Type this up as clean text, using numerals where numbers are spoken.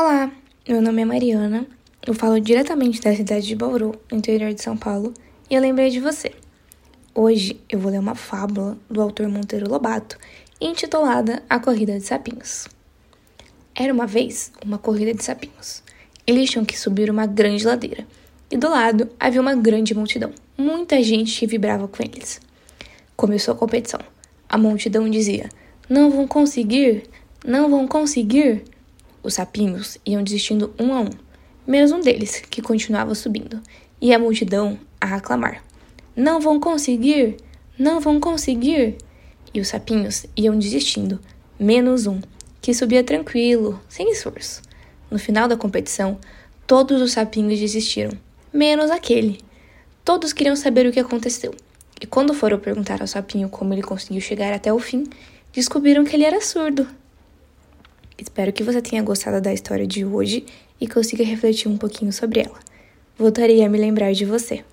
Olá, meu nome é Mariana, eu falo diretamente da cidade de Bauru, no interior de São Paulo, e eu lembrei de você. Hoje eu vou ler uma fábula do autor Monteiro Lobato, intitulada A Corrida de Sapinhos. Era uma vez uma corrida de sapinhos. Eles tinham que subir uma grande ladeira, e do lado havia uma grande multidão, muita gente que vibrava com eles. Começou a competição. A multidão dizia: "Não vão conseguir! Não vão conseguir!" Os sapinhos iam desistindo um a um, menos um deles, que continuava subindo, e a multidão a aclamar: "Não vão conseguir! Não vão conseguir!" E os sapinhos iam desistindo, menos um, que subia tranquilo, sem esforço. No final da competição, todos os sapinhos desistiram, menos aquele. Todos queriam saber o que aconteceu, e quando foram perguntar ao sapinho como ele conseguiu chegar até o fim, descobriram que ele era surdo. Espero que você tenha gostado da história de hoje e consiga refletir um pouquinho sobre ela. Voltarei a me lembrar de você.